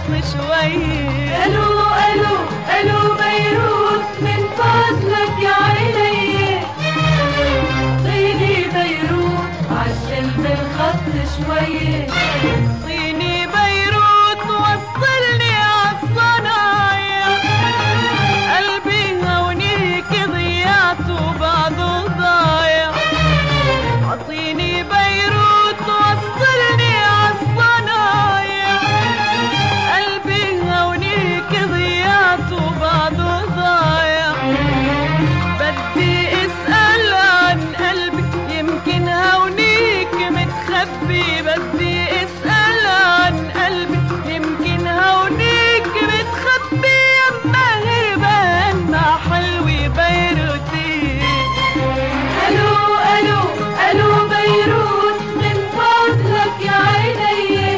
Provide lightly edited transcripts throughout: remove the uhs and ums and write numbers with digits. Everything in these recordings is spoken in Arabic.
شوية. الو الو الو بيروت من فضلك يا عيني، طيني بيروت عجل بالخط شوية. طيني بيروت وصلني عالصنايع، قلبي هونيك ضيعت وبعده ضايع. عطيني بيروت وصلني عالصنايع، قلبي هونيك ضيعت وبعده ضايع. بدي اسأل عن قلبي يمكن هونيك متخبي، بدي اسأل عن قلبي يمكن هونيك متخبي. يما هربان مع حلوي بيروتي. الو الو الو بيروت من فضلك يا عيني،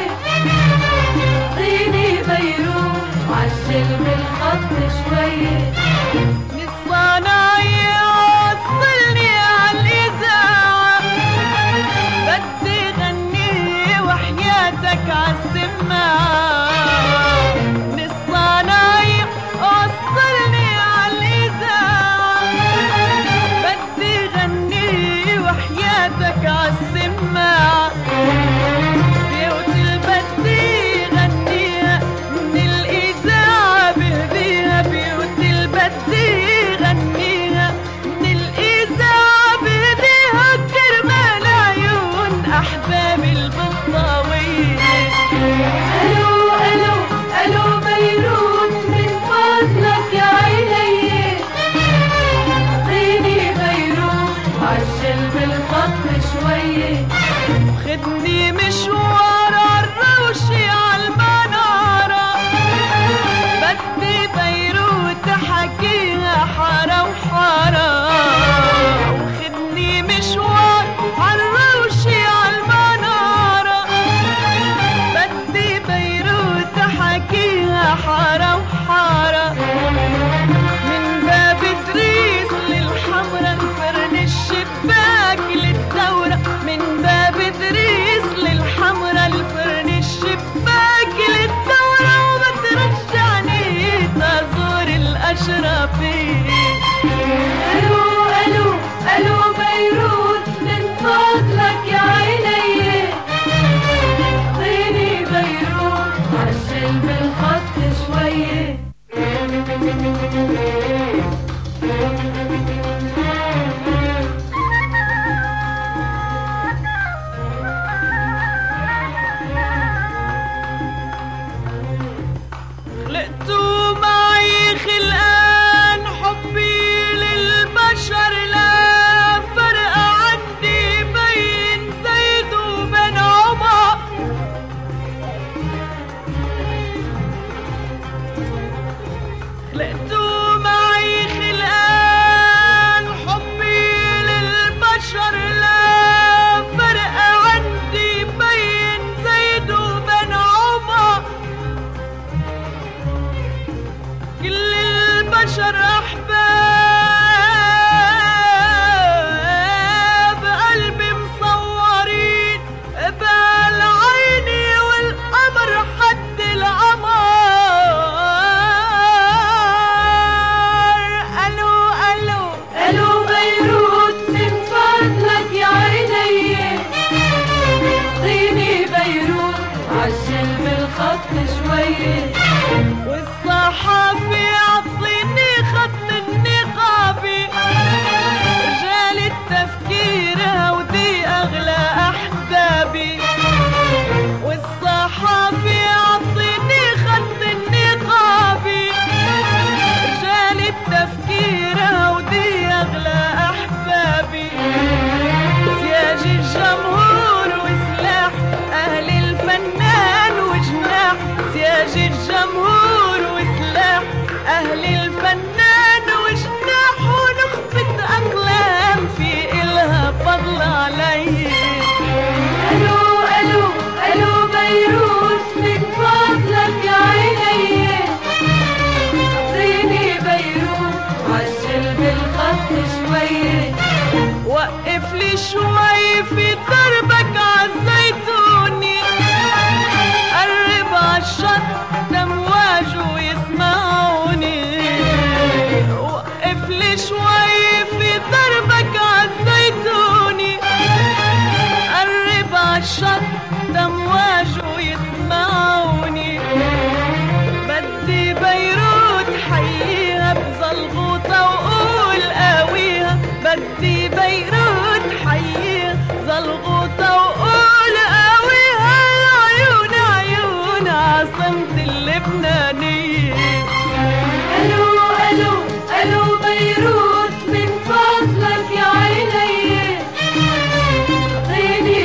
طيني بيروت عجل بالخط شوية. الصنايع وصلني عالإذاعة، بدي غني وحياتك عالسماعة. الصنايع وصلني عالإذاعة، بدي غني وحياتك عالسماعة. بيوت البدي غنيها من الإذاعة بهديها، بيوت البدي غنيها من الإذاعة بهديها. كرمال عيون أحبابي البسطاوية. الو الو الو بيروت من فضلك يا عيني، طيني بيروت عجل بالخط شوية. خدني مشوار عالروشي عالمنارة، بدي بيروت حكيها حارة وحارة. وخدني مشوار عالروشي عالمنارة، بدي بيروت حكيها حارة وحارة. من باب ادريس للحمرا فرن الشباك للدورة، من باب ادريس للحمرا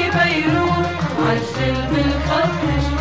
بيروت عالشل بالخط